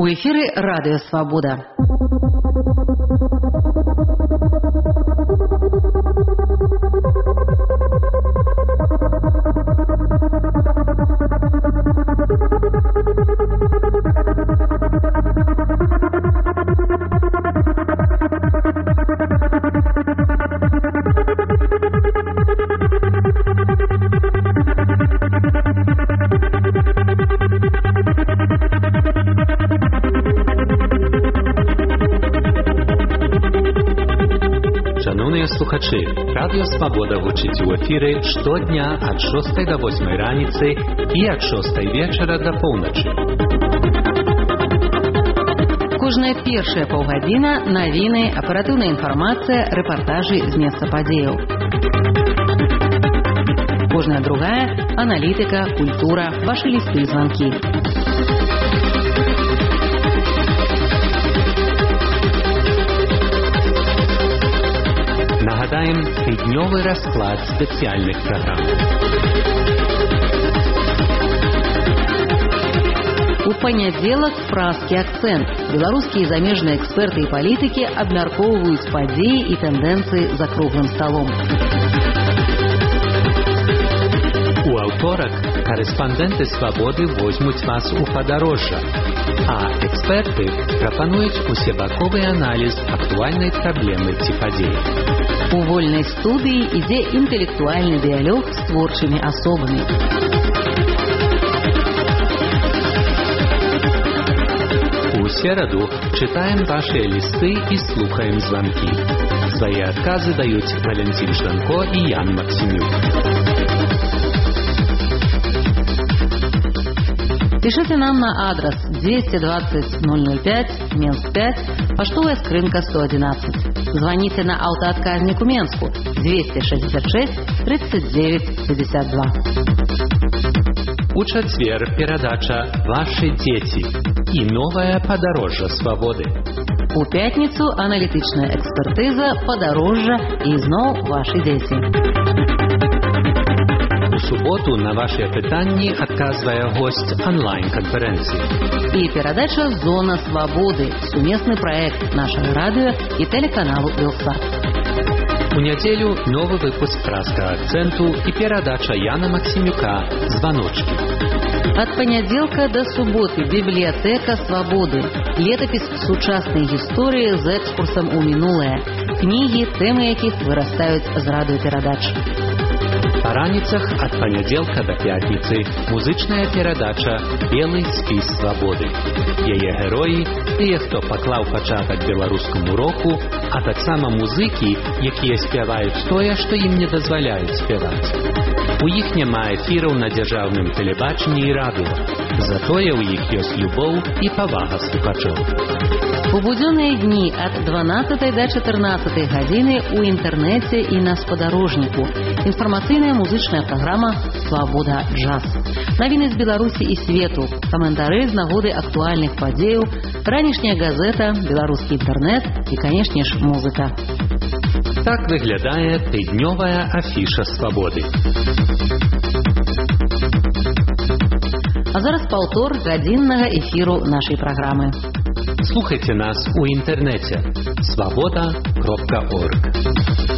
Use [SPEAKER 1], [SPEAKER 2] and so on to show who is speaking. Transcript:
[SPEAKER 1] У эфире «Радио Свобода».
[SPEAKER 2] Слухачі, Радіо Свобода гучить у ефірі щодня від 6 до 8 раниці і від 6 вечора до полночі.
[SPEAKER 1] Кожная першая паўгадзіна навіны, аператыўная інфармацыя, рэпартажы з месца падзеяў. Кожная другая аналітыка, культура, вашы лісты і званкі.
[SPEAKER 2] Нагадаем тыднёвы расклад спецыяльных праграм.
[SPEAKER 1] У панядзелак празкі акцэнт. Беларускія і замежныя эксперты і палітыкі абмяркоўваюць падзеі і тэндэнцыі за круглым сталом.
[SPEAKER 2] У аўторак корэспандэнты Свабоды возьмуць вас у падарожжа, а эксперты прапануюць усебаковы аналіз актуальнай праблемы ці падзеі.
[SPEAKER 1] У вольнай студыі ідзе інтэлектуальны дыялог з творчымі асобамі.
[SPEAKER 2] У сераду читаем ваши листы и слухаем звонки. Свои отказы дают Валентин Жданко и Ян Максимюк.
[SPEAKER 1] Пишите нам на адрес 220 005, Минск 5, поштовая скрынка 111. Звоните на автоотказник у Менску 266 39 52.
[SPEAKER 2] У четверг передача «Ваши дети» и новое подорожжа свободы.
[SPEAKER 1] У пятницу аналитичная экспертиза «Подорожжа» и снова «Ваши дети».
[SPEAKER 2] У суботу на ваши пытанні отказывая гость онлайн-конференции.
[SPEAKER 1] И передача «Зона свободы» – совместный проект нашего радио и телеканалу «Белсат».
[SPEAKER 2] У неделю новый выпуск «Праска акценту» и передача Яна Максимюка «Звоночки».
[SPEAKER 1] От понеделька до субботы библиотека свободы. Летопись сучасной истории с экскурсом у минулое. Книги, темы яких вырастают з радиопередач.
[SPEAKER 2] По раніцах от понеделька до пятницы музычная передача «Белый спіс свободы». Яе герои – тыя, хто паклаў пачатак беларускаму року, а таксама музыкі, якія спяваюць тое, што ім не дазваляюць спяваць. У іх няма эфіраў на дзяржаўным тэлебачанні і радыё. Затое ў іх ёсць любоў і павага слухачоў.
[SPEAKER 1] У будзённыя дні ад 12 до 14 гадзіны ў інтэрнэце і на спадарожніку. Інфармацыйная музычная праграма «Свобода джаз». Навіны з Беларусі і свету, каментары з нагоды актуальных падзеяў, ранішняя газета, беларускі інтэрнэт і, канешне ж, музыка.
[SPEAKER 2] Так выглядае тыднёвая афіша свабоды.
[SPEAKER 1] А зараз паўтор гадзіннага эфіру нашай праграмы.
[SPEAKER 2] Слухайте нас у інтэрнэце свобода.орг.